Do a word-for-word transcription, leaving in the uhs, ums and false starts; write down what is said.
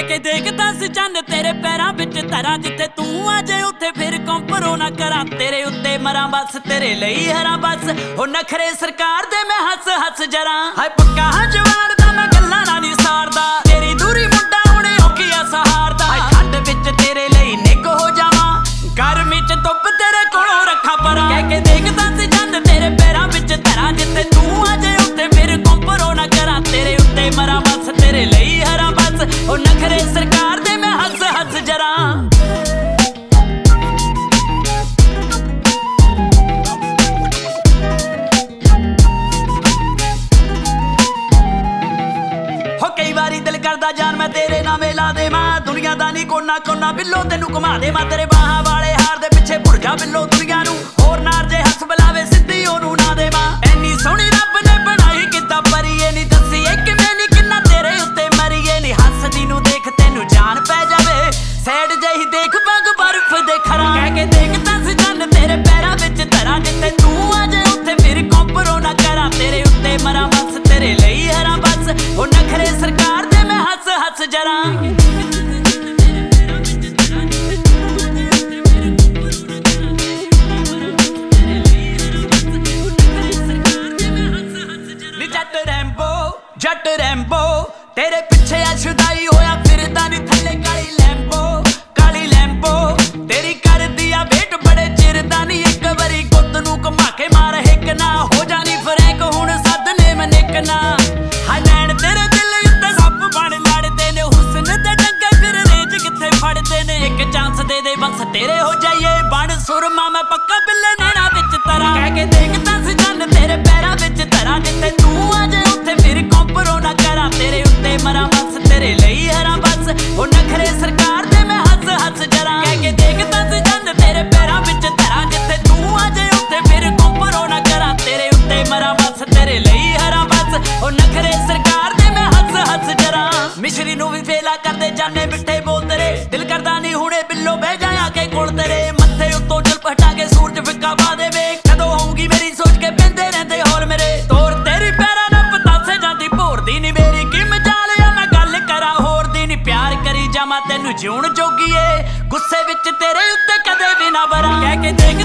ਕਹਿ ਕੇ ਦੇਖ ਦਸ ਚੰਨ ਤੇਰੇ ਪੈਰਾਂ ਵਿੱਚ ਧਰਾਂ, ਜਿੱਥੇ ਤੂੰ ਆ ਜੇ ਉੱਥੇ ਫਿਰ ਕੰਪਰੋ ਨਾ ਕਰਾਂ। ਤੇਰੇ ਉੱਤੇ ਮਰਾਂ ਬਸ ਤੇਰੇ ਲਈ ਹਰਾਂ ਬਸ, ਉਹ ਨਖਰੇ ਸਰਕਾਰ ਦੇ ਮੈਂ ਹੱਸ ਹੱਸ ਜਰਾਂ। ਹਾਏ ਪੱਕਾ ਜਵਾਨ ਦਾ ਮੈਂ ਗੱਲਾਂ ਨਾਲ ਨਹੀਂ ਸਾਰਦਾ, ਤੇਰੀ ਦੂਰੀ ਮੁੰਡਾ ਹੁਣੇ ਔਖੀਆ ਸਹਾਰਦਾ। ਹਾਏ ਠੰਡ ਵਿੱਚ ਤੇਰੇ ਲਈ ਨਿੱਘ ਹੋ ਜਾਵਾਂ, ਗਰਮੀ ਚ ਧੁੱਪ ਤੇਰੇ ਕੋਲੋਂ ਰੱਖਾਂ ਪਰਾਂ। ਕਹਿ ਕੇ ਦੇਖ ਦਸ ਚੰਨ ਤੇਰੇ ਪੈਰਾਂ ਵਿੱਚ ਧਰਾਂ, ਜਿੱਥੇ ਤੂੰ ਆ ਜੇ ਉੱਥੇ ਫਿਰ ਕੰਪਰੋ ਨਾ ਕਰਾਂ। ਤੇਰੇ ਉੱਤੇ ਮਰਾਂ ਬਸ ਤੇਰੇ ਲਈ ਹਰਾਂ ਬਸ, ਉਹ ਨਖਰੇ ਸਰਕਾਰ ਦੇ ਮੈਂ ਹੱਸ ਹੱਸ ਜਰਾਂ। ਹੋ ਕਈ ਵਾਰੀ ਦਿਲ ਕਰਦਾ ਜਾਨ ਮੈਂ ਤੇਰੇ ਨਾਵੇਂ ਲਾ ਦੇਵਾਂ, ਦੁਨੀਆ ਦਾ ਨਹੀਂ ਕੋਨਾ ਕੋਨਾ ਬਿੱਲੋ ਤੈਨੂੰ ਘੁਮਾ ਦੇਵਾਂ। ਤੇਰੇ ਬਾਹਾਂ ਵਾਲੇ ਹਾਰ ਦੇ ਪਿੱਛੇ ਭੁੱਲ ਜਾ ਬਿੱਲੋ ਦੁਨੀਆ ਨੂੰ, ਹੋਰ ਨਾਰ ਜੇ ਹੱਸ ਬੁਲਾਵੇ ਸਿੱਧੀ ਉਹਨੂੰ ਨਾ ਦੇਵਾਂ। ਐਨੀ ਸੋਹਣੀ ਰੱਬ ਨੇ ਬਣਾਈ ਕਿੱਦਾਂ ਪਰੀਏ, ਨਹੀਂ ਦੱਸੀ ਇਹ ਕਿਵੇਂ ਨੀ ਕਿੰਨਾ ਤੇਰੇ ਉੱਤੇ ਮਰੀਏ। ਨੀ ਹੱਸਦੀ ਨੂੰ ਦੇਖ ਤੈਨੂੰ ਜਾਨ ਪੈ ਜਾਵੇ, ਸੈਡ ਜਿਹੀ ਦੇਖ ਪੱਗ ਬਰਫ ਦੇ ਖਰਾਂ। ਕਹਿ ਕੇ ਦੇਖ ਦਸ ਚੰਨ ਤੇਰੇ ਪੈਰਾਂ ਵਿੱਚ ਧਰਾਂ, ਜਿੱਥੇ ਤੂੰ ਆ ਜੇ ਉੱਥੇ ਫਿਰ ਕੰਪਰੋ ਨਾ ਕਰਾਂ। ਤੇਰੇ ਉੱਤੇ ਮਰਾਂ ਬਸ ਤੇਰੇ ਲਈ ਹਰਾਂ ਬਸ, ਉਹ ਨਖਰੇ ਸਰਕਾਰ ਦੇ ਮੈਂ ਹੱਸ ਹੱਸ ਜਰਾਂ। ਜੱਟ ਰੈਂਬੋ ਜੱਟ ਰੈਂਬੋ ਤੇਰੇ ਪਿੱਛੇ ਆ ਛੁਦਾਈ ਹੋਇਆ ਫਿਰਦਾ ਨੀ ਥੱਲੇ ਕਾਲੀ ਲੈਂਬੋ ਕਾਲੀ ਲੈਂਬੋ। ਤੇਰੀ ਕਰਦੀ ਆ ਵੇਟ ਬੜੇ ਚਿਰ ਦਾ ਨੀ, ਇੱਕ ਵਾਰੀ ਗੁੱਤ ਨੂੰ ਘੁਮਾ ਕੇ ਮਾਰ ਹਿੱਕ ਨਾ, ਹੋ ਜਾਣੀ ਫਰੈਂਕ ਹੁਣ ਸੱਦ ਨੇ ਮਨਿਕ ਨਾ। ਹਾਏ ਨੈਣ ਤੇਰੇ ਦਿਲ ਉੱਤੇ ਸੱਪ ਬਣ ਲੜਦੇ ਨੇ, ਹੁਸਨ ਤੇ ਡੰਗੇ ਫਿਰ ਰੇਜ ਕਿੱਥੇ ਫੜਦੇ ਨੇ। ਇੱਕ ਚਾਂਸ ਦੇ ਦੇ ਬਸ ਤੇਰੇ ਹੋ ਜਾਈਏ ਬਣ ਸੁਰਮਾ, ਮੈਂ ਪੱਕਾ ਬਿੱਲੇ ਨੈਣਾ ਵਿੱਚ ਤਰਾਂ। ਕਹਿ ਕੇ ਦੇਖ ਦਸ ਚੰਨ ਤੇਰੇ ਪੈਰਾਂ ਵਿੱਚ ਧਰਾਂ, ਜਿੱਥੇ ਤੂੰ ਆ ਜੇ ਉੱਥੇ ਫਿਰ ਕੰਪਰੋ ਨਾ ਕਰਾਂ। ਤੇਰੇ ਉੱਤੇ ਮਰਾਂ ਬਸ ਤੇਰੇ ਲਈ ਹਰਾਂ ਬਸ, ਉਹ ਨਖਰੇ ਸਰਕਾਰ ਦੇ ਮੈਂ ਹੱਸ ਹੱਸ ਜਰਾਂ। ਕਹਿ ਕੇ ਦੇਖ ਦਸ ਚੰਨ ਤੇਰੇ ਪੈਰਾਂ ਵਿੱਚ ਧਰਾਂ, ਜਿੱਥੇ ਤੂੰ ਆ ਜੇ ਉੱਥੇ ਫਿਰ ਕੰਪਰੋ ਨਾ ਕਰਾਂ। ਤੇਰੇ ਉੱਤੇ ਮਰਾਂ ਬਸ ਤੇਰੇ ਲਈ ਹਰਾਂ ਬਸ, ਉਹ ਨਖਰੇ ਸਰਕਾਰ ਦੇ ਮੈਂ ਹੱਸ ਹੱਸ ਜਰਾਂ। ਮਿਸ਼ਰੀ ਨੂੰ ਵੀ ਫੇਲਾ ਕਰਦੇ ਜਾਨੇ ਮਿੱਠੇ ਬੋਲ ਤੇਰੇ, ਦਿਲ ਕਰਦਾ ਨਹੀਂ ਹੁਣੇ ਬਿੱਲੋ ਬਹਿ ਜਾਇਆ ਕੇ ਕੋਲ ਤੇਰੇ। ਮੱਥੇ ਉੱਤੋਂ ਜਲ ਪਟਾ ਕੇ ਸੂਰਜ ਫਿੱਕਾ ਪਾ ਦੇਵੇ, ਕਦੋਂ ਹੋਊਗੀ ਮੇਰੀ ਸੋਚ ਕੇ ਪੈਂਦੇ ਰਹਿੰਦੇ ਹੋਰ ਮੇਰੇ। ਤੋਰ ਤੇਰੀ ਪੈਰਾਂ ਨਾਲ ਪਤਾਸੇ ਜਾਂਦੀ ਭੋਰਦੀ ਨੀ ਮੇਰੀ, ਕੀ ਮਜਾਲਿਆ ਮੈਂ ਗੱਲ ਕਰਾਂ ਹੋਰ ਦੀ ਨੀ। ਪਿਆਰ ਕਰੀ ਜਾਵਾਂ ਤੈਨੂੰ ਜਿਉਣ ਜੋਗੀਏ, ਗੁੱਸੇ ਵਿੱਚ ਤੇਰੇ ਉੱਤੇ ਕਦੇ ਵੀ ਨਾ ਬਰਾਂ। ਕਹਿ ਕੇ ਦੇਖ